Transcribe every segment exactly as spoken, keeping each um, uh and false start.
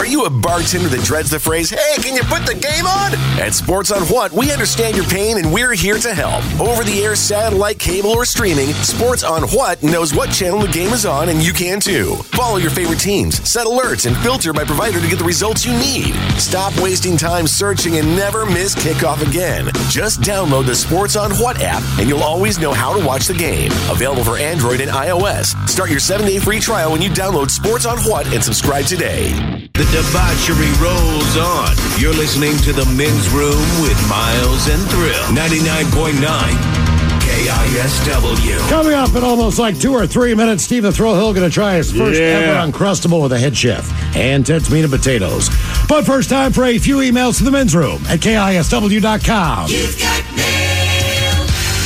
you a bartender that dreads the phrase, hey, can you put the game on? At Sports on What, we understand your pain and we're here to help. Over-the-air satellite, cable, or streaming, Sports on What knows what channel the game is on, and you can too. Follow your favorite teams, set alerts, and filter by provider to get the results you need. Stop wasting time searching and never miss kickoff again. Just download the Sports on What app, and you'll always know how to watch the game. Available for Android and iOS. Start your seven-day free trial when you download Sports on What and subscribe today. The debauchery rolls on. You're listening to The Men's Room with Miles and Thrill. ninety-nine point nine K I S W. Coming up in almost like two or three minutes, Steve the Thrill Hill going to try his first Yeah. ever Uncrustable with a head chef and Ted's Meat and Potatoes. But first, time for a few emails to the men's room at K I S W dot com. You've got mail.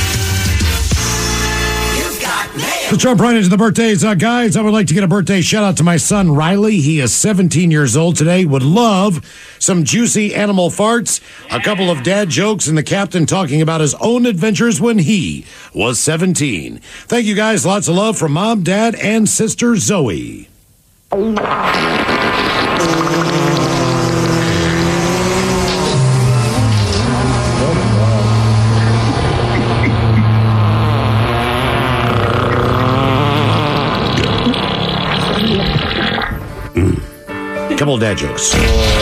You've got mail. Let's jump right into the birthdays. Uh, guys, I would like to get a birthday shout out to my son, Riley. He is seventeen years old today. Would love some juicy animal farts, a couple of dad jokes, and the captain talking about his own adventures when he was seventeen. Thank you, guys. Lots of love from mom, dad, and sister Zoe. Couple of dad jokes.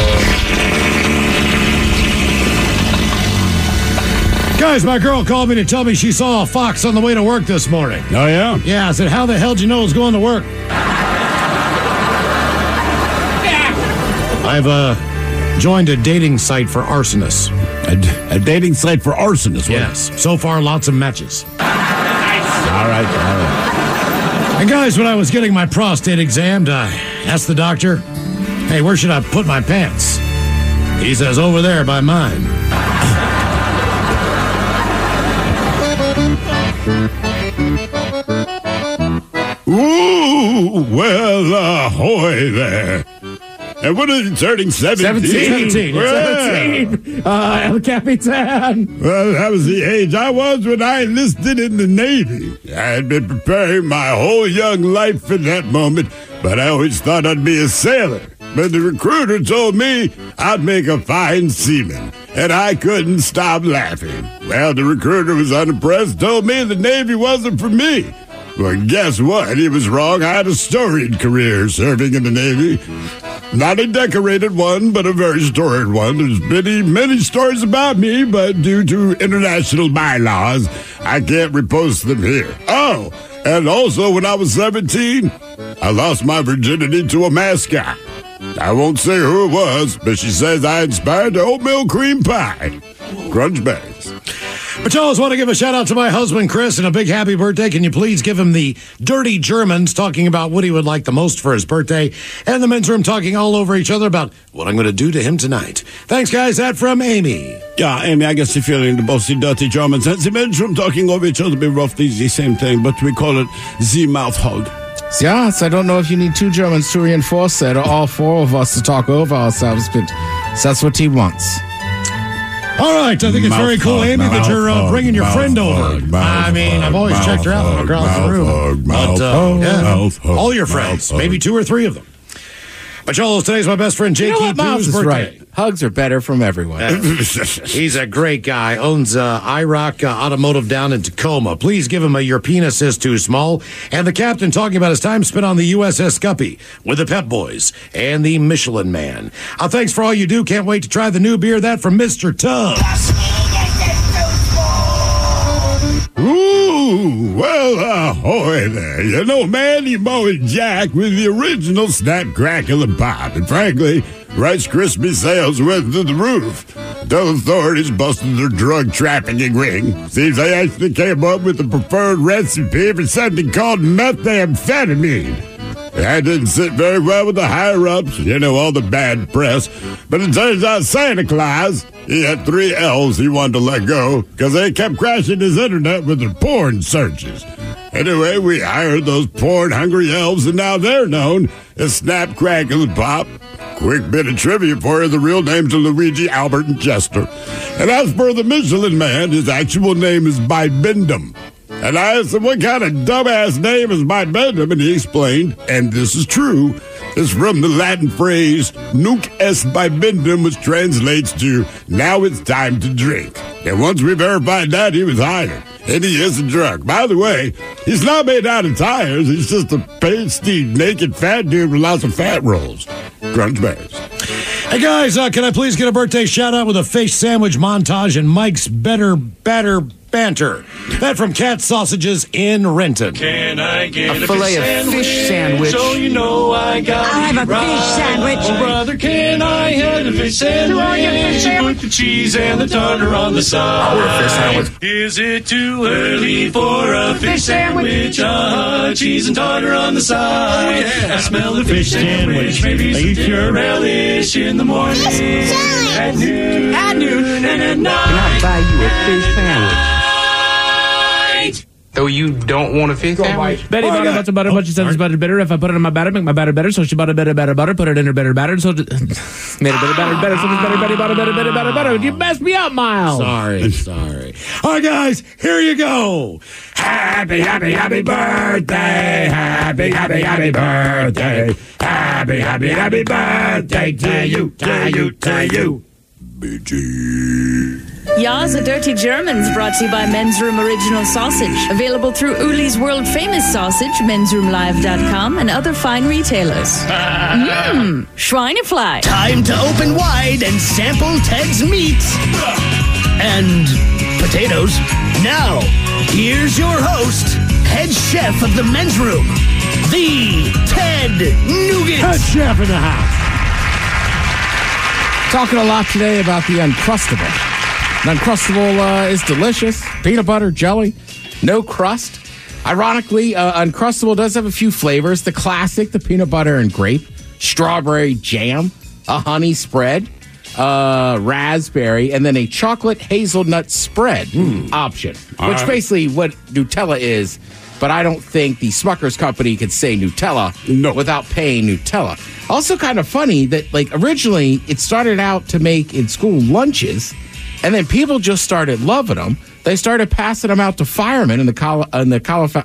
Guys, my girl called me to tell me she saw a fox on the way to work this morning. Oh, yeah? Yeah, I said, how the hell did you know it was going to work? I've uh, joined a dating site for arsonists. A, a dating site for arsonists. Yes. So far, lots of matches. All right, all right. And guys, when I was getting my prostate examined, I asked the doctor, hey, where should I put my pants? He says, over there by mine. Ooh, well, ahoy there. And what are you turning, seventeen? seventeen. Well, seventeen. Uh, El Capitan. well, that was the age I was when I enlisted in the Navy. I had been preparing my whole young life for that moment, but I always thought I'd be a sailor. But the recruiter told me I'd make a fine seaman, and I couldn't stop laughing. Well, the recruiter was unimpressed, told me the Navy wasn't for me. Well, guess what? He was wrong. I had a storied career serving in the Navy. Not a decorated one, but a very storied one. There's many, many stories about me, but due to international bylaws, I can't repost them here. Oh, and also when I was seventeen, I lost my virginity to a mascot. I won't say who it was, but she says I inspired the oatmeal cream pie. Crunch berries. But y'all always want to give a shout out to my husband, Chris, and a big happy birthday. Can you please give him the Dirty Germans talking about what he would like the most for his birthday, and the men's room talking all over each other about what I'm going to do to him tonight. Thanks, guys. That from Amy. Yeah, Amy, I guess if you're in the bossy dirty Germans, and the men's room talking over each other be roughly the same thing, but we call it the mouth hug. Yeah, so I don't know if you need two Germans to reinforce it or all four of us to talk over ourselves, but that's what he wants. All right, I think it's Mouth very cool, hug, Amy, that you're uh, mouth bringing your hug, friend mouth over. hug, mouth I mean, I've always hug, checked her out mouth across the hug, room. hug, But, mouth uh, hug, yeah, mouth hug, all your mouth friends, hug. maybe two or three of them. But y'all, today's my best friend, You Jake know what, Miles Poo's is birthday. right. Hugs are better from everyone. He's a great guy. Owns uh, I ROC uh, Automotive down in Tacoma. Please give him a Your Penis Is Too Small. And the captain talking about his time spent on the U S S Guppy with the Pep Boys and the Michelin Man. Uh, thanks for all you do. Can't wait to try the new beer. That from Mister Tubbs. Ooh, well, ahoy there. You know, Manny, Mo, and Jack with the original Snap, Crackle, and Pop. And frankly, Rice Krispie sales went through the roof. Until authorities busted their drug trafficking ring. Seems they actually came up with the preferred recipe for something called methamphetamine. That didn't sit very well with the higher-ups, you know, all the bad press. But it turns out Santa Claus, he had three elves he wanted to let go because they kept crashing his internet with their porn searches. Anyway, we hired those porn-hungry elves, and now they're known as Snap, Crackle, and Pop. Quick bit of trivia for you, the real names are Luigi, Albert, and Chester. And as for the Michelin Man, his actual name is Bibendum. And I asked him what kind of dumbass name is Bibendum, and he explained, and this is true, is from the Latin phrase nunc est bibendum, which translates to now it's time to drink. And once we verified that, he was hired. And he isn't drunk. By the way, he's not made out of tires. He's just a pasty, naked fat dude with lots of fat rolls. Crunch Bears. Hey, guys, uh, can I please get a birthday shout-out with a fish sandwich montage and Mike's Better Batter Banter? That from Cat Sausages in Renton. Can I get A a, fillet fish of sandwich? fish sandwich. So you know I got I'll have a right. fish sandwich. Oh, brother, can I have a fish sandwich? Do I get a fish sandwich? Put the cheese and the tartar on the side. I want a fish sandwich. Is it too early for a fish sandwich? Uh, cheese and tartar on the side. I smell the fish sandwich. Maybe some dinner relish in the morning. At noon. At noon and at night. Can I buy you a fish sandwich? So you don't want a fish sandwich? Betty bought a bunch of butter, but she said it's butter bitter. If I put it in my batter, make my batter better. So she bought a better, better butter, put it in her better batter. So made a better, better, better. So it's better, Betty bought a better, better, better, better. You messed me up, Miles. Sorry, sorry. All right, guys, here you go. Happy, happy, happy birthday. Happy, happy, happy birthday. Happy, happy, happy birthday to you, to you, to you. B G. Ya's a Dirty Germans brought to you by Men's Room Original Sausage. Available through Uli's world famous sausage, mens room live dot com, and other fine retailers. Mmm, Schweinefly. Time to open wide and sample Ted's meat. And potatoes. Now, here's your host, head chef of the men's room, the Ted Nugent. Head chef in the house. Talking a lot today about the Uncrustable. The Uncrustable uh, is delicious. Peanut butter, jelly, no crust. Ironically, uh, Uncrustable does have a few flavors. The classic, the peanut butter and grape, strawberry jam, a honey spread, uh, raspberry, and then a chocolate hazelnut spread Mm. option, All which right. basically what Nutella is, but I don't think the Smucker's company could say Nutella No. without paying Nutella. Also kind of funny that, like, originally it started out to make in school lunches, and then people just started loving them. They started passing them out to firemen in the Cali- in the Calif-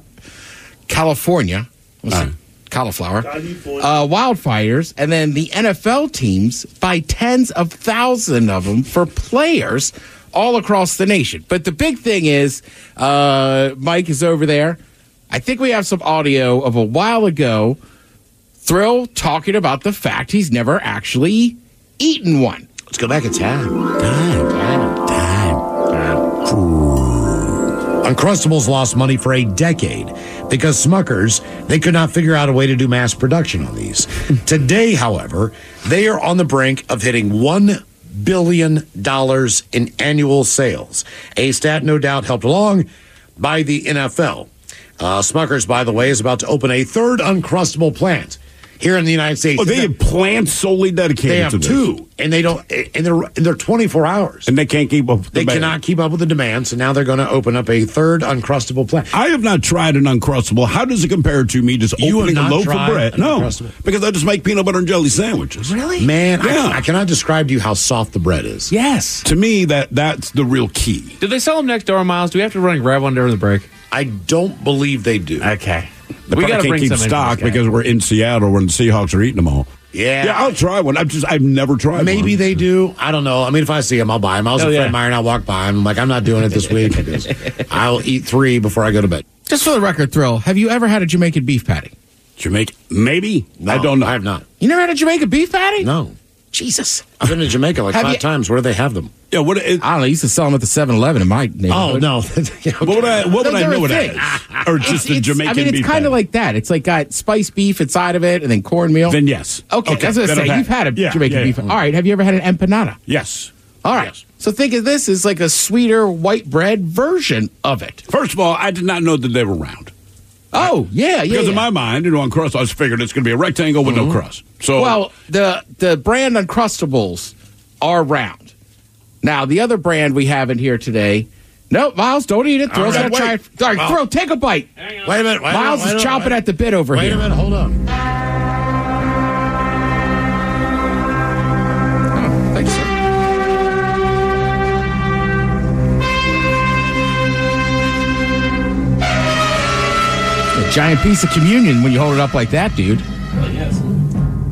California, what's it? cauliflower, uh, wildfires, and then the N F L teams buy tens of thousands of them for players all across the nation. But the big thing is, uh, Mike is over there. I think we have some audio of a while ago, Thrill talking about the fact he's never actually eaten one. Let's go back in time. Time, time, time, time. Uncrustables lost money for a decade because Smuckers, they could not figure out a way to do mass production on these. Today, however, they are on the brink of hitting one billion dollars in annual sales. A stat no doubt helped along by the N F L. Uh, Smuckers, by the way, is about to open a third Uncrustable plant here in the United States. Oh, they have plants solely dedicated They to have this. two, and they don't, and they're and they're twenty-four hours. And they can't keep up with the They demand. cannot keep up with the demand, so now they're going to open up a third Uncrustable plant. I have not tried an Uncrustable. How does it compare to me just You have opening a not loaf of tried bread? an No, Uncrustable? because I just make peanut butter and jelly sandwiches. Really? Man, Yeah. I, I cannot describe to you how soft the bread is. Yes. To me, that that's the real key. Do they sell them next door, Miles? Do we have to run and grab one during the break? I don't believe they do. Okay. They We probably gotta can't bring keep some in for stock this guy. because we're in Seattle when the Seahawks are eating them all. Yeah. Yeah, I'll try one. I've just I've never tried one. Maybe they do. I don't know. I mean, if I see them, I'll buy them. I was Oh, a yeah. Fred Meyer and I walk by them. I'm like, I'm not doing it this week. because I'll eat three before I go to bed. Just for the record, Thrill, have you ever had a Jamaican beef patty? Jamaica. Maybe. No, I don't know. I have not. You never had a Jamaican beef patty? No. Jesus. I've been to Jamaica like Have five you- times. Where do they have them? Yeah, what it, I don't know. I used to sell them at the seven eleven in my Oh, neighborhood. no. Yeah, what would I what would No, I they're know a what thing. that is? Or just a It's- Jamaican I mean, it's beef kind patty? of like that. It's like got spiced beef inside of it and then cornmeal. Then yes. okay, that's what I then say. I've had- You've had a yeah, Jamaican yeah, beef. yeah. All right. Have you ever had an empanada? Yes. All right. Yes. So think of this as like a sweeter white bread version of it. First of all, I did not know that they were round. Oh, yeah, yeah. Because yeah. in my mind, you know, on crust, I just figured it's going to be a rectangle with no crust. So Well, the the brand Uncrustables are round. Now, the other brand we have in here today, no, Miles, don't eat it. Thrill's right, gonna try it. wait. All right, Well- Thrill, take a bite. Wait a minute. Wait Miles a minute, is wait a chomping minute. at the bit over Wait here. a minute. Hold on. Oh, thanks, sir. A giant piece of communion when you hold it up like that, dude.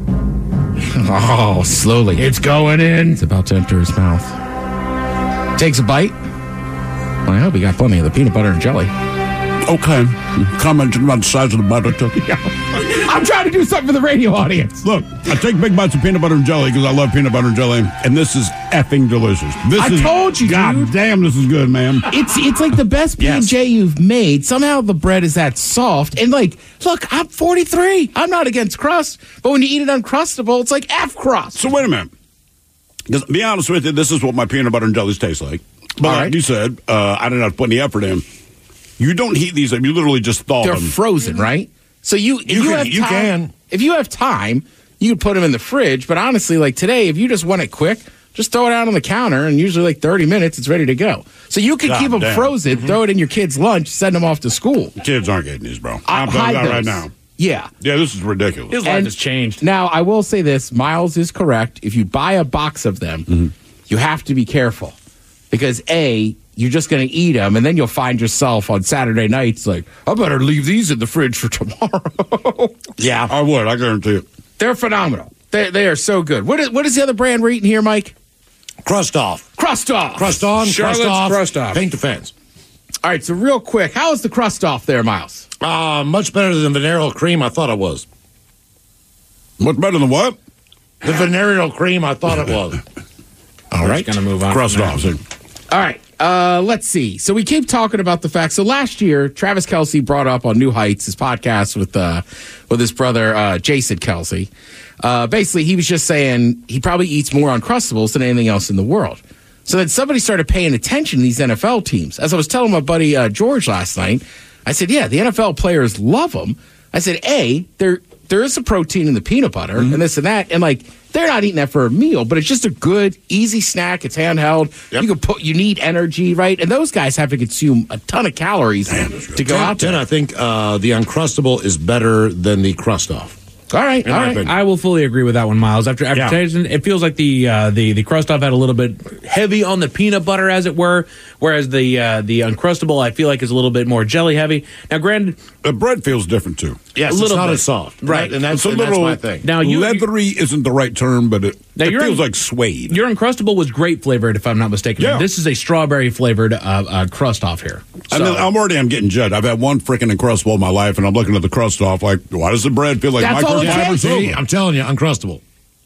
Oh, slowly. It's going in. It's about to enter his mouth. Takes a bite. Well, I hope he got plenty of the peanut butter and jelly. Okay. Commenting about the size of the butter. I'm trying to do something for the radio audience. Look, I take big bites of peanut butter and jelly because I love peanut butter and jelly, and this is effing delicious. This I is, told you, God dude. damn, this is good, man. It's it's like the best P and J you've made. Somehow the bread is that soft. And like, look, I'm forty-three. I'm not against crust. But when you eat it Uncrustable, it's like F crust. So wait a minute. Because, to be honest with you, this is what my peanut butter and jellies taste like. But All like right. you said, uh, I didn't have to put any effort in. You don't heat these up. You literally just thaw They're them. frozen, right? So you, if You you, can- have you time, can. If you have time, you can put them in the fridge. But honestly, like today, if you just want it quick, just throw it out on the counter, and usually like thirty minutes, it's ready to go. So you can God keep them damn. frozen, throw it in your kid's lunch, send them off to school. Kids aren't getting these, bro. I- I'm telling you hide that right those. now. Yeah. Yeah, this is ridiculous. His life And- has changed. Now, I will say this. Miles is correct. If you buy a box of them, Mm-hmm. you have to be careful. Because, A, you're just going to eat them, and then you'll find yourself on Saturday nights like, I better leave these in the fridge for tomorrow. Yeah. I would, I guarantee it. They're phenomenal. They, they are so good. What is, what is the other brand we're eating here, Mike? Crust off. Crust Off. Crust on, Charlotte's crust off. Crust Off. Paint the fence. All right, so real quick, how is the Crust Off there, Miles? Uh, much better than venereal cream I thought it was. Much better than what? The venereal cream I thought it was. All right. Going to move on. Crust from off. that. see. All right, uh, let's see. So we keep talking about the fact. So last year, Travis Kelsey brought up on New Heights, his podcast with uh, with his brother uh, Jason Kelsey. Uh, basically, he was just saying he probably eats more Uncrustables than anything else in the world. So then somebody started paying attention to these N F L teams. As I was telling my buddy uh, George last night, I said, "Yeah, the N F L players love them." I said, "A, there there is a protein in the peanut butter and this and that, and like." They're not eating that for a meal, but it's just a good, easy snack. It's handheld. Yep. You can put. You need energy, right? And those guys have to consume a ton of calories to go out Then there. I think uh, the Uncrustable is better than the crust off. All right, In all my right. opinion. I will fully agree with that one, Miles. After after Yeah. tasting, it feels like the uh, the the crust off had a little bit heavy on the peanut butter, as it were, whereas the uh, the Uncrustable I feel like is a little bit more jelly heavy. Now, granted, The bread feels different, too. Yes, A it's little not bit. as soft. Right. And that's, It's a and that's little- my thing. now you Leathery isn't the right term, but it, Now, it you're feels in- like suede. your Uncrustable was grape flavored, if I'm not mistaken. Yeah. This is a strawberry flavored uh, uh, crust off here. I mean, I'm already I'm getting judged. I've had one freaking Uncrustable in my life, and I'm looking at the crust off like, why does the bread feel like That's all it microfiber takes. See, soap? I'm telling you, Uncrustable.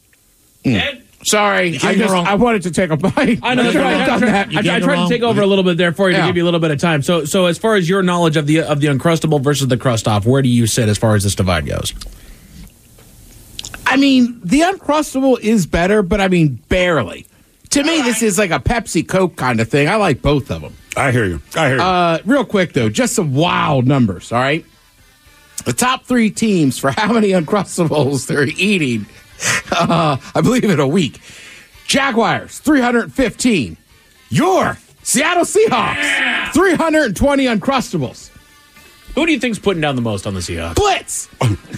Sorry, can't I go just wrong. I wanted to take a bite. I know. That's Should've right. I, done tried- that. You I, can't I go tried to wrong. take over a little bit there for you Yeah. to give you a little bit of time. So, so as far as your knowledge of the of the Uncrustable versus the crust off, where do you sit as far as this divide goes? I mean, the Uncrustable is better, but I mean, barely. To me, this is like a Pepsi Coke kind of thing. I like both of them. I hear you. I hear you. Uh, real quick, though, just some wild numbers, all right? The top three teams for how many Uncrustables they're eating, uh, I believe, in a week. Jaguars, three hundred fifteen. Your Seattle Seahawks, three hundred twenty Uncrustables. Who do you think's putting down the most on the Seahawks? Blitz.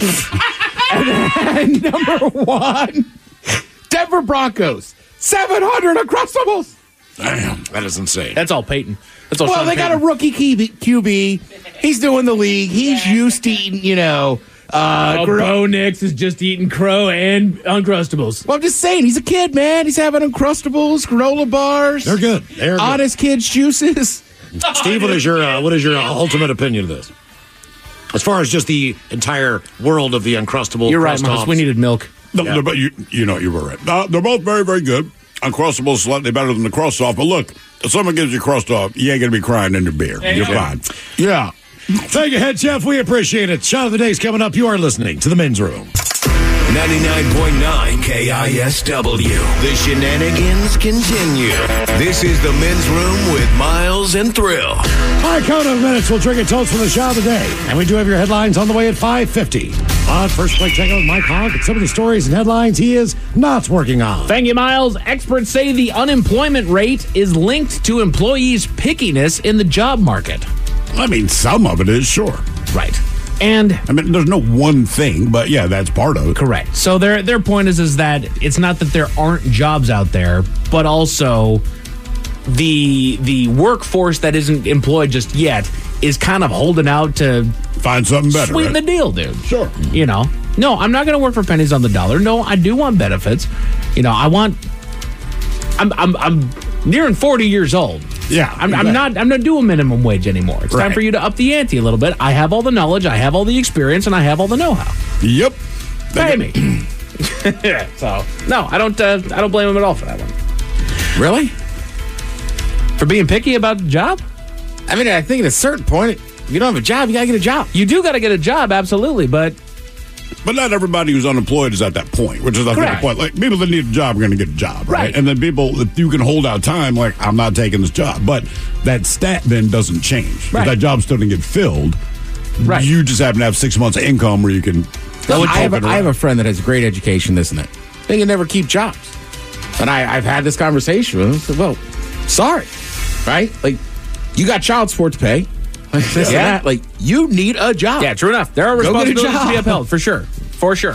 And then number one, Denver Broncos, seven hundred Uncrustables. Damn, that is insane. That's all Peyton. That's all. Well, Sean they got a Payton. rookie Q B. He's doing the league. He's used to eating, you know. Uh, Oh, gr- Bo Nix is just eating crow and Uncrustables. well, I'm just saying, he's a kid, man. He's having Uncrustables, granola bars. They're good. They're good. Honest kids juices. Steve, what is your uh, what is your ultimate opinion of this? As far as just the entire world of the Uncrustable, You're right, crust Miles. offs. We needed milk. No, they're bo- you, you know, you were right. Uh, they're both very, very good. Uncrustable is slightly better than the crust off, but look, if someone gives you crust off, you ain't going to be crying in your beer. You're fine. Yeah. Thank you, Head Chef. We appreciate it. Shot of the Day is coming up. You are listening to The Men's Room. ninety-nine point nine K I S W. The shenanigans continue. This is the Men's Room with Miles and Thrill. All right, count of minutes. We'll drink a toast for the Shot of the Day. And we do have your headlines on the way at five fifty. On first quick check out with Mike Hogg and some of the stories and headlines he is not working on. Thank you, Miles. Experts say the unemployment rate is linked to employees' pickiness in the job market. I mean, some of it is, sure. Right. And I mean, there's no one thing, but yeah, that's part of it. correct. So their their point is is that it's not that there aren't jobs out there, but also the the workforce that isn't employed just yet is kind of holding out to Find something better. sweeten right? the deal, dude. Sure. You know. No, I'm not going to work for pennies on the dollar. No, I do want benefits. You know, I want. I'm I'm I'm nearing forty years old. Yeah, I'm, exactly. I'm not. I'm not doing minimum wage anymore. It's Right. time for you to up the ante a little bit. I have all the knowledge. I have all the experience, and I have all the know-how. Yep. Pay me. So no, I don't. Uh, I don't blame him at all for that one. Really? For being picky about the job. I mean, I think at a certain point, if you don't have a job, you got to get a job. You do got to get a job, absolutely, but But not everybody who's unemployed is at that point, which is I think the Correct. point. Like people that need a job are going to get a job, right? Right. And then people that you can hold out time, like I'm not taking this job, but that stat then doesn't change. If Right. that job still didn't get filled, Right. you just happen to have six months of income where you can. No, I, have open a, I have around. a friend that has great education, this and that. They can never keep jobs. And I, I've had this conversation with him. I said, well, sorry, right? Like, you got child support to pay. Like, this and Yeah. that. Like, you need a job. yeah, true enough. There are Go get a responsibilities to be job. upheld for sure, for sure.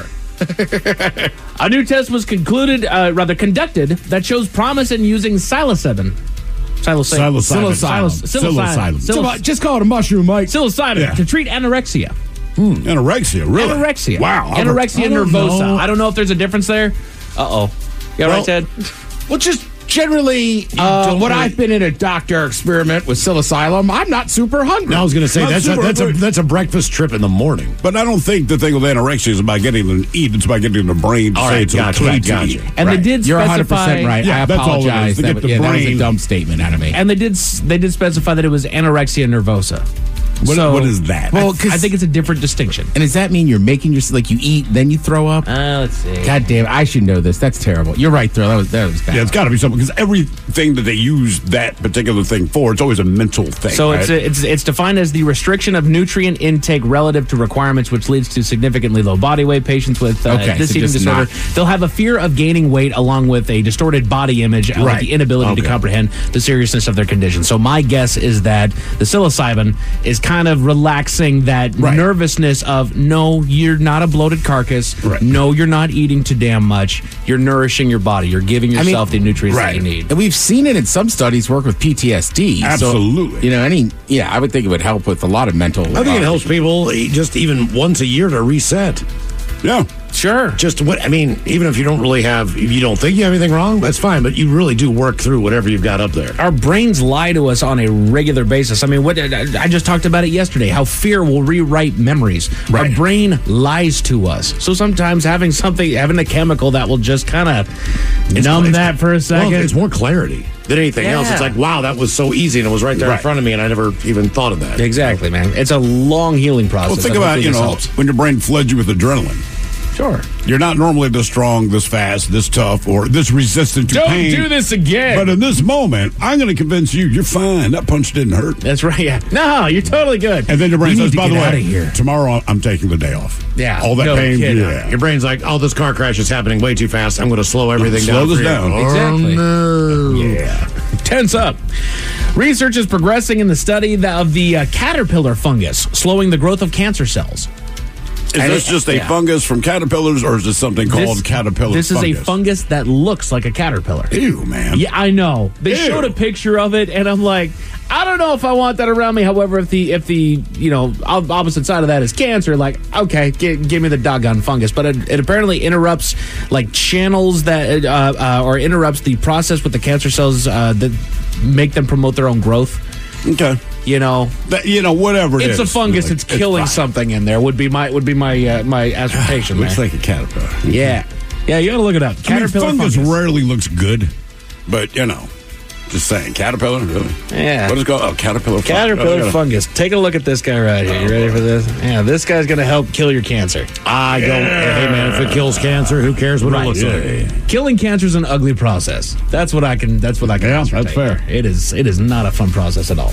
A new test was concluded, uh, rather conducted, that shows promise in using psilocybin. Psilocybin. Psilocybin. Psilocybin. Psilocybin. Psilocybin. Psiloc- Just call it a mushroom, Mike. Psilocybin Yeah. to treat anorexia. Anorexia, really? Anorexia. Wow. I've- Anorexia I don't nervosa. know. I don't know if there's a difference there. Uh oh. Yeah, Well, right, Ted? Well, just generally, uh, don't when really- I've been in a doctor experiment with psilocybin, I'm not super hungry. I was going to say Not that's a, super that's a hungry. that's a breakfast trip in the morning. But I don't think the thing with anorexia is about getting them to eat. It's about getting the brain to All say right, it's gotcha, okay gotcha. to eat. And Right. they did You're one hundred specify. percent right. Yeah, I that's all it is, apologize. to That, get was- the yeah, that was a brain- dumb statement out of me. And they did s- they did specify that it was anorexia nervosa. What, So- what is that? Well, I, I think it's a different distinction. And does that mean you're making your like you eat then you throw up? Uh, let's see. God damn! I should know this. That's terrible. You're right, Thrill. That was that was bad. yeah, it's got to be something because everything that they use that particular thing for, it's always a mental thing. So right? it's, it's it's defined as the restriction of nutrient intake relative to requirements, which leads to significantly low body weight. Patients with uh, Okay, this so eating just disorder, not- they'll have a fear of gaining weight along with a distorted body image and with Right. the inability to Okay. comprehend the seriousness of their condition. So my guess is that the psilocybin is kind of relaxing that Right. nervousness of, no, you're not a bloated carcass. Right. No, you're not eating too damn much. You're nourishing your body. You're giving I mean, yourself the nutrients right. that you need. And we've seen it in some studies work with P T S D. So, Absolutely. you know, any yeah, I would think it would help with a lot of mental. I think it helps people eat just even once a year to reset. yeah. Sure. Just what I mean, even if you don't really have, if you don't think you have anything wrong, that's fine. But you really do work through whatever you've got up there. Our brains lie to us on a regular basis. I mean, what I just talked about it yesterday. How fear will rewrite memories. Right. Our brain lies to us. So sometimes having something, having a chemical that will just kind of numb it's- that for a Well, second. it's more clarity than anything else. Yeah. It's like, wow, that was so easy, and it was right there in Right. front of me, and I never even thought of that. Exactly, man. It's a long healing process. Well, think and about, hopefully you this know, helps. when your brain floods you with adrenaline. Sure. You're not normally this strong, this fast, this tough, or this resistant to Don't pain. do this again. But in this moment, I'm going to convince you you're fine. That punch didn't hurt. That's right. Yeah. No, you're totally good. And then your brain We says, need to by the get way, outta here." tomorrow I'm taking the day off. Yeah, All that no pain. kidding. Yeah. Your brain's like, oh, this car crash is happening way too fast. I'm going to slow everything Slow down. this for you." down. Oh, Exactly. no. Yeah. Tense up. Research is progressing in the study of the uh, caterpillar fungus, slowing the growth of cancer cells. Is And this it- just a yeah. fungus from caterpillars, or is this something called This- caterpillar This fungus? is a fungus that looks like a caterpillar. Ew, man. Yeah, I know. They Ew. showed a picture of it, and I'm like, I don't know if I want that around me. However, if the if the you know op- opposite side of that is cancer, like okay, g- give me the doggone fungus. But it, it apparently interrupts like channels that uh, uh, or interrupts the process with the cancer cells uh, that make them promote their own growth. Okay. You know, That, you know, whatever it it's is. a fungus. Like, It's killing fine. something in there. Would be my would be my uh, my assertion. Looks there. like a caterpillar. yeah, yeah. You gotta look it up. I mean, Caterpillar fungus, fungus. rarely looks good, but you know, just saying, caterpillar, really? Yeah. What is it called? Oh, caterpillar. fungus. Caterpillar Oh, I gotta- fungus. Take a look at this guy right here. You ready for this? Yeah, this guy's going to help kill your cancer. I don't. Hey, man, if it kills cancer, who cares what Right. it looks Yeah. like? Killing cancer is an ugly process. That's what I can. That's what I can. Yeah, ascertain that's fair. here. It is. It is not a fun process at all.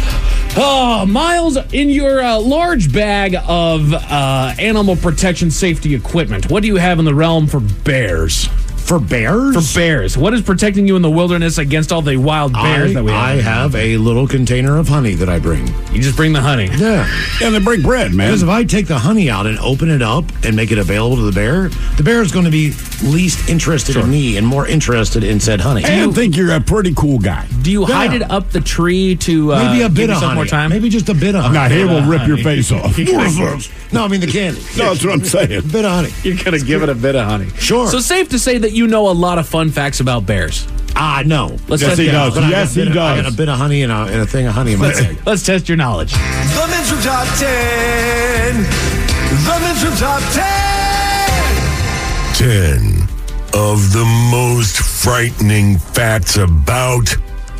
Oh, Miles, in your uh, large bag of uh, animal protection safety equipment, what do you have in the realm for bears? For bears? For bears. What is protecting you in the wilderness against all the wild bears I, that we have? I have a little container of honey that I bring. You just bring the honey. Yeah. Yeah, they bring bread, man. Because if I take the honey out and open it up and make it available to the bear, the bear is going to be least interested in me and more interested in said honey. I think you're a pretty cool guy. Do you Yeah. hide it up the tree to uh, Maybe a give bit of yourself honey. more time? Maybe just a bit of honey. Now, he will rip your honey. face off. No, I mean the candy. No, that's what I'm saying. A bit of honey. You're going to give it a bit of honey. Sure. So safe to say that you know a lot of fun facts about bears. Ah, no. Let's Yes, test he your does. But I got Yes, a bit he of- I does. got a bit of honey and a, and a thing of honey in my bag. Let's test your knowledge. The Men's Room Top ten. The Men's Room Top ten. ten of the most frightening facts about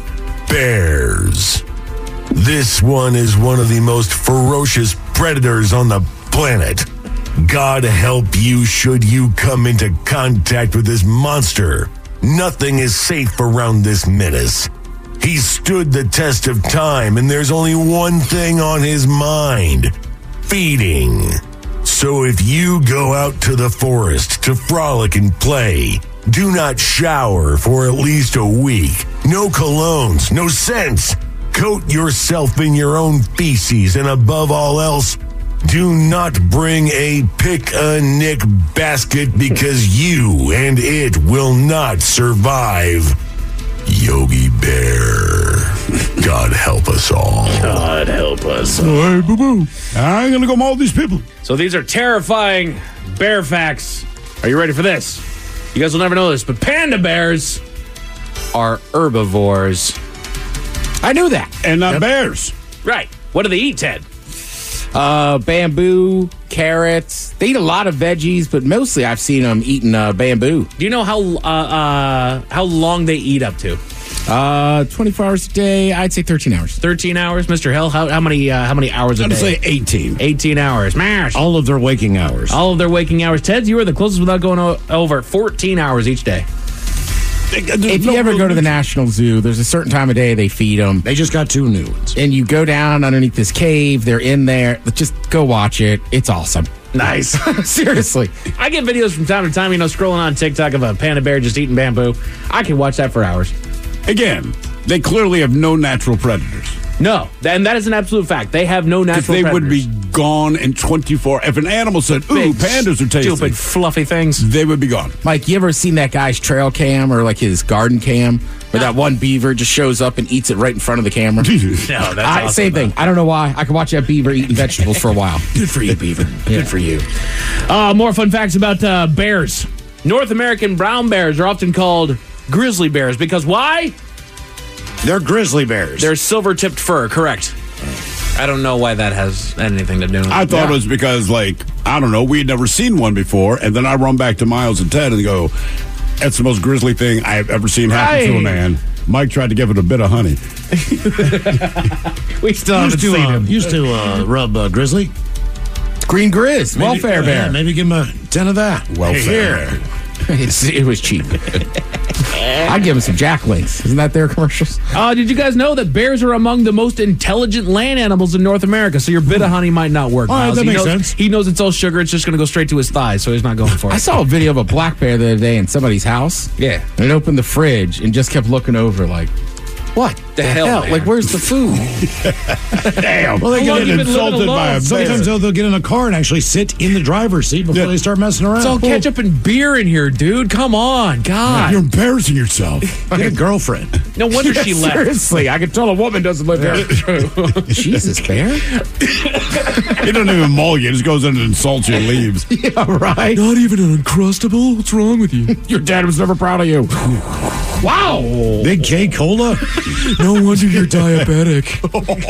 bears. This one is one of the most ferocious predators on the planet. God help you should you come into contact with this monster. Nothing is safe around this menace. He stood the test of time, and there's only one thing on his mind: feeding. So if you go out to the forest to frolic and play, do not shower for at least a week. No colognes, no scents. Coat yourself in your own feces, and above all else, do not bring a pick-a-nick basket because you and it will not survive. Yogi Bear. God help us all. God help us. Hey, boo-boo. I'm going to go maul these people. So these are terrifying bear facts. Are you ready for this? You guys will never know this, but panda bears are herbivores. I knew that. And not bears. Right. What do they eat, Ted? Uh, bamboo, carrots. They eat a lot of veggies, but mostly I've seen them eating uh, bamboo. Do you know how uh, uh, how long they eat up to? Uh, twenty-four hours a day. I'd say thirteen hours. thirteen hours, Mister Hill. How, how many uh, how many hours a I'm day? going to say eighteen. eighteen hours. Mash. All of their waking hours. All of their waking hours. Ted, you were the closest without going o- over fourteen hours each day. If you ever go to the National Zoo, there's a certain time of day they feed them. They just got two new ones. And you go down underneath this cave. They're in there. Just go watch it. It's awesome. Nice. Seriously. I get videos from time to time, you know, scrolling on TikTok of a panda bear just eating bamboo. I can watch that for hours. Again, they clearly have no natural predators. No, and that is an absolute fact. They have no Because natural they predators. would be gone in twenty-four. If an animal said, ooh, Big, pandas are tasty, stupid, fluffy things. they would be gone. Mike, you ever seen that guy's trail cam or like his garden cam where that one beaver just shows up and eats it right in front of the camera? No, that's I, awesome, same though. thing. I don't know why. I could watch that beaver eating vegetables for a while. Good for you, Beaver. Good for you. Uh, more fun facts about uh, bears. North American brown bears are often called grizzly bears because why? They're grizzly bears. They're silver-tipped fur, correct. I don't know why that has anything to do with it. I thought Yeah. it was because, like, I don't know, we had never seen one before, and then I run back to Miles and Ted and go, that's the most grisly thing I've ever seen happen to a Right. man. Mike tried to give it a bit of honey. We still haven't used to, seen uh, him. used to uh, rub uh, grizzly. Green Grizz, welfare Yeah, bear. maybe give him a ten of that. Welfare. Here. It's, it was cheap. I'd give him some Jack Links. Isn't that their commercials? Uh, did you guys know that bears are among the most intelligent land animals in North America? So your bit of honey might not work. All right, Miles. that he makes knows, sense. He knows it's all sugar. It's just going to go straight to his thighs, so he's not going for I it. saw a video of a black bear the other day in somebody's house. Yeah. And it opened the fridge and just kept looking over like, what The hell, man? Like, where's the food? Damn. Well, they How long get you been living insulted by a alone? Sometimes bear. they'll, they'll get in a car and actually sit in the driver's seat before Yeah. they start messing around. It's all ketchup and beer in here, dude. Come on, God. You're embarrassing yourself. Get a girlfriend. No wonder she left. Seriously, I can tell a woman doesn't live here. Jesus, bear? He doesn't even maul you. He just goes in and insults you and leaves. Yeah, right. Not even an Uncrustable? What's wrong with you? Your dad was never proud of you. Wow. Big K Cola. No wonder you're diabetic.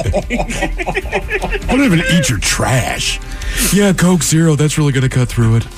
I don't even eat your trash. Yeah, Coke Zero. That's really going to cut through it.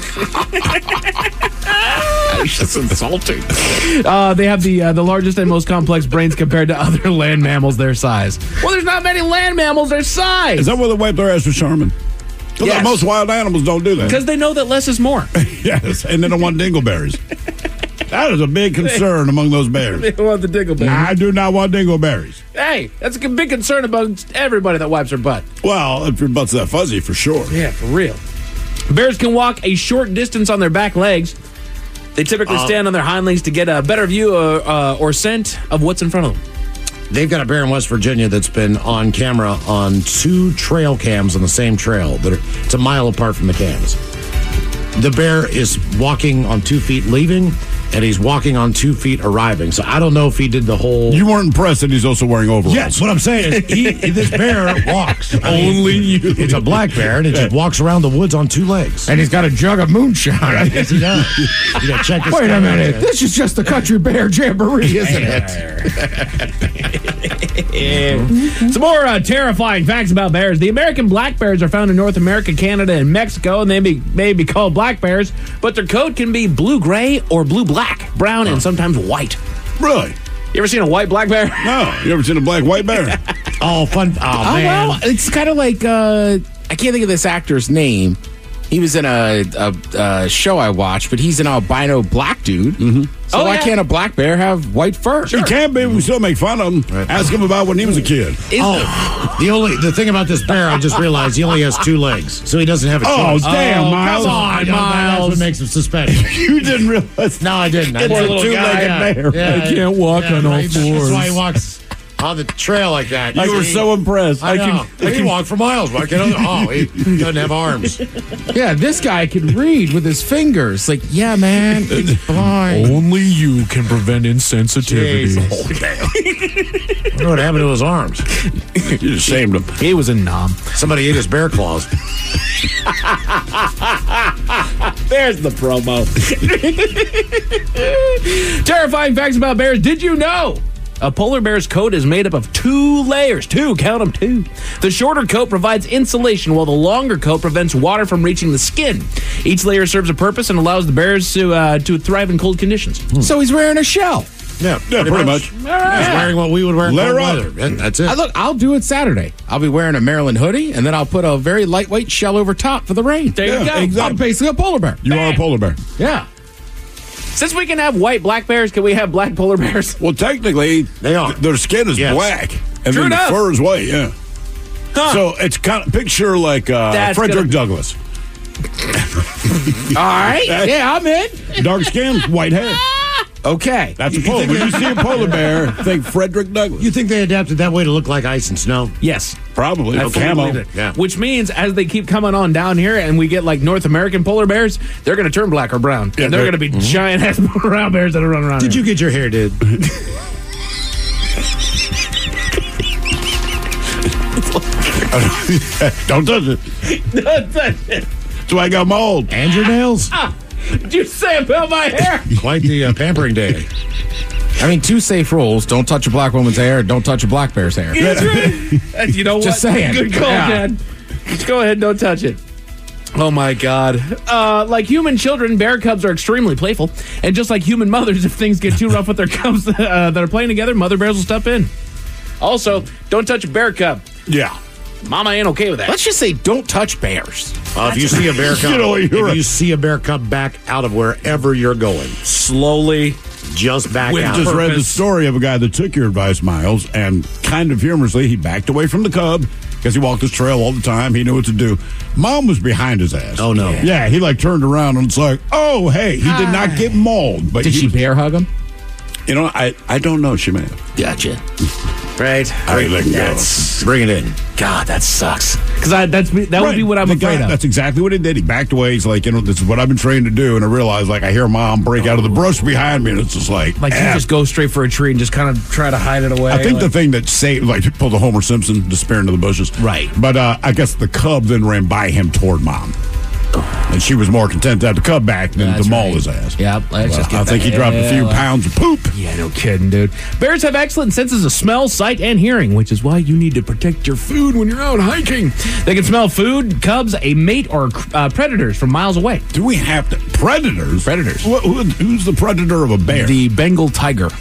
That's insulting. Uh, they have the uh, the largest and most complex brains compared to other land mammals their size. Well, there's not many land mammals their size. Is that why they wipe their ass with Charmin? Well, Yes. most wild animals don't do that. Because they know that less is more. Yes, and they don't want dingleberries. That is a big concern among those bears. They want the dingleberry. I do not want dingleberries. Hey, that's a big concern amongst everybody that wipes their butt. Well, if your butt's that fuzzy, for sure. Yeah, for real. Bears can walk a short distance on their back legs. They typically Uh, stand on their hind legs to get a better view or, uh, or scent of what's in front of them. They've got a bear in West Virginia that's been on camera on two trail cams on the same trail. That are, it's a mile apart from the cams. The bear is walking on two feet leaving, and he's walking on two feet arriving. So I don't know if he did the whole... You weren't impressed that he's also wearing overalls. Yes, what I'm saying is he, this bear walks. I mean, Only you. It's a black bear, and it just walks around the woods on two legs. And he's got a jug of moonshine. Yes, he does. You gotta check this Wait guy a out. minute. This is just the Country Bear Jamboree, isn't it? Some more uh, terrifying facts about bears. The American black bears are found in North America, Canada, and Mexico, and they may, may be called black bears, but their coat can be blue-gray or blue-black, brown, and sometimes white. Really? You ever seen a white black bear? No. You ever seen a black white bear? Oh, fun. Oh, Oh, man. well, it's kind of like, uh, I can't think of this actor's name. He was in a, a, a show I watched, but he's an albino black dude. Mm-hmm. So Oh, why yeah. can't a black bear have white fur? He can be. We still make fun of him. Ask him about when he was a kid. Is Oh, the only the thing about this bear, I just realized he only has two legs, so he doesn't have a Oh, choice. damn, Oh, Miles. come on, That's Miles. what makes him suspicious. You didn't realize. No, I didn't. I It's a didn't. two-legged Yeah, bear. yeah, I can't walk on all right. That's fours. why he walks on the trail like that. You were so impressed. I know. He can walk for miles. Why can't I? Oh, he doesn't have arms. Yeah, this guy can read with his fingers. Like, yeah, man, he's blind. Only you can prevent insensitivity. I wonder what happened to his arms. You just shamed him. He was a nom. Somebody ate his bear claws. There's the promo. Terrifying facts about bears. Did you know? A polar bear's coat is made up of two layers. Two, count them, two. The shorter coat provides insulation, while the longer coat prevents water from reaching the skin. Each layer serves a purpose and allows the bears to uh, to thrive in cold conditions. So he's wearing a shell. Yeah, Yeah, pretty much. He's wearing what we would wear in Layer cold up. weather. And that's it. I look, I'll do it Saturday. I'll be wearing a Maryland hoodie, and then I'll put a very lightweight shell over top for the rain. There you Yeah, go. exactly. I'm basically a polar bear. You are a polar bear. Yeah. Since we can have white black bears, can we have black polar bears? Well, technically, They are. their skin is Yes. black, and True then enough. the fur is white. Yeah. Huh. So it's kind of picture like uh, That's Frederick gonna be- Douglass, All right. Yeah, I'm in. dark skin, white hair. Okay. That's a polar. When you see a polar bear, think Frederick Douglass. You think they adapted that way to look like ice and snow? Yes. Probably. I No fully camo. believe it. Yeah. Which means as they keep coming on down here and we get like North American polar bears, they're going to turn black or brown. Yeah, and they're they're- going to be giant ass brown bears that are running around Did here. you get your hair did? Don't touch it. That's why I got mold. And your nails? Did you say about my hair? Quite the uh, pampering day. I mean, two safe rules. Don't touch a black woman's hair. Don't touch a black bear's hair. That's right. And you know what? Just saying. Good call, Yeah. Dad. Just go ahead, don't touch it. Oh my God. Uh, like human children, bear cubs are extremely playful. And just like human mothers, if things get too rough with their cubs uh, that are playing together, mother bears will step in. Also, don't touch a bear cub. Yeah. Mama ain't okay with that. Let's just say don't touch bears. Uh, if you see a bear cub, You know, you're if right. you see a bear cub back out of wherever you're going, Slowly. just back We out. just read the purpose. story of a guy that took your advice, Miles, and kind of humorously, he backed away from the cub because he walked this trail all the time. He knew what to do. Mom was behind his ass. Oh, no. Yeah, he like turned around and it's like, oh, hey, he did not get mauled. But Did he she was- bear hug him? You know, I, I don't know. She may have. Gotcha. Right. I let go. That's, Bring it in. God, that sucks. Because that's me- that would Right. be what I'm The afraid guy- of. That's exactly what he did. He backed away. He's like, you know, this is what I've been trained to do. And I realized, like, I hear Mom break out of the brush behind me, and it's just like, Like you eh. just go straight for a tree and just kind of try to hide it away. I think like, the thing that saved, like, pulled the Homer Simpson, disappear into the bushes. Right. But uh, I guess the cub then ran by him toward Mom. And she was more content to have the cub back than That's to maul right. his ass. Yep, let's Well, just get I think the he dropped a few hell out. pounds of poop. Yeah, no kidding, dude. Bears have excellent senses of smell, sight, and hearing, which is why you need to protect your food when you're out hiking. They can smell food, cubs, a mate, or uh, predators from miles away. Do we have to? Predators? Predators. Wh- who- who's the predator of a bear? The Bengal tiger.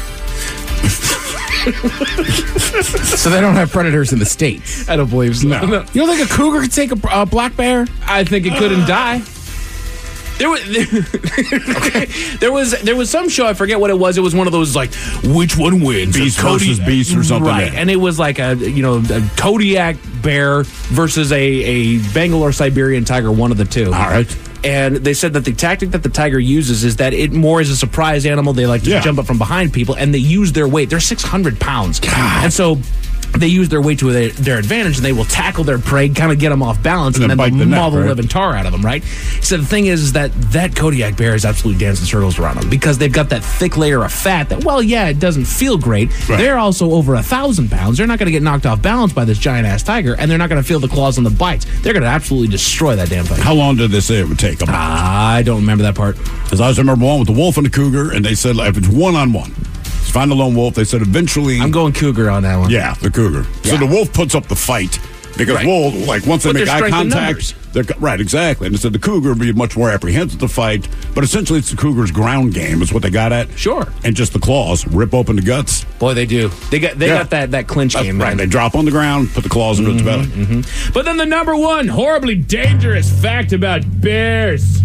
So they don't have predators in the States. I don't believe so. No. You don't think a cougar could take a uh, black bear? I think it couldn't die. There was there was there was some show, I forget what it was. It was one of those like which one wins, Beast A Kodi- versus beast or something, right? yeah. And it was like a you know a Kodiak bear versus a a Bengal or Siberian tiger, one of the two. All right. and they said that the tactic that the tiger uses is that it more is a surprise animal. They like to Yeah. jump up from behind people, and they use their weight. They're six hundred pounds. God. And so they use their weight to their, their advantage, and they will tackle their prey, kind of get them off balance, And and, then then bite they'll the neck, maul the right? living tar out of them, right? So the thing is, is that that Kodiak bear is absolutely dancing circles around them because they've got that thick layer of fat that, well, yeah, it doesn't feel great. Right. They're also over a thousand pounds. They're not going to get knocked off balance by this giant-ass tiger, and they're not going to feel the claws and the bites. They're going to absolutely destroy that damn thing. How long did they say it would take them? I don't remember that part. Because I remember one with the wolf and the cougar, and they said like, if it's one-on-one, find a lone wolf. They said eventually... I'm going cougar on that one. Yeah, the cougar. Yeah. So the wolf puts up the fight because Right. wolf, like once they But make they're eye strength in contact, they're right, exactly. And they said the cougar would be much more apprehensive to fight, but essentially it's the cougar's ground game is what they got at. Sure. And just the claws rip open the guts. Boy, they do. They got they Yeah. got that that clinch That's game, right. man. They drop on the ground, put the claws into its belly. But then the number one horribly dangerous fact about bears.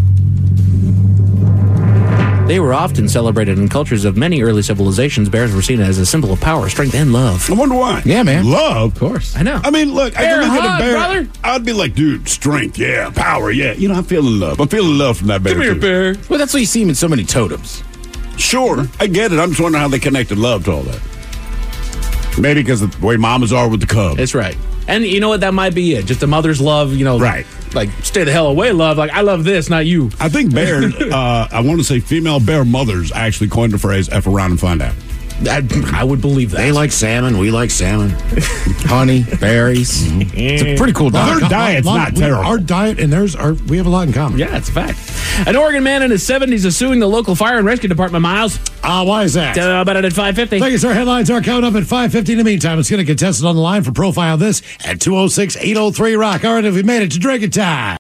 They were often celebrated in cultures of many early civilizations. Bears were seen as a symbol of power, strength, and love. I wonder why. Yeah, man. Love. Of course. I know. I mean, look, I Bear can look at hug, a bear. brother. I'd be like, dude, strength, yeah, power, yeah. You know, I'm feeling love. I'm feeling love from that bear. Come here, too. bear. Well, that's why you see him in so many totems. Sure, I get it. I'm just wondering how they connected love to all that. Maybe because of the way mamas are with the cubs. That's right. And you know what? That might be it. Just a mother's love, you know. Right. Like, stay the hell away, love. Like, I love this, not you. I think bear, uh, I want to say female bear mothers actually coined the phrase F around and find out. I, I would believe that. They like salmon. We like salmon. Honey, berries. It's a pretty cool Well, diet. their diet's Lot- not we- terrible. Our diet and theirs are. We have a lot in common. Yeah, it's a fact. An Oregon man in his seventies is suing the local fire and rescue department, Miles. Ah, why is that? Tell you about it at five fifty. Thank you, sir. Headlines are coming up at five fifty. In the meantime, let's get a contestant on the line for Profile This at two oh six, eight oh three, rock. All right, have we made it to drinking time?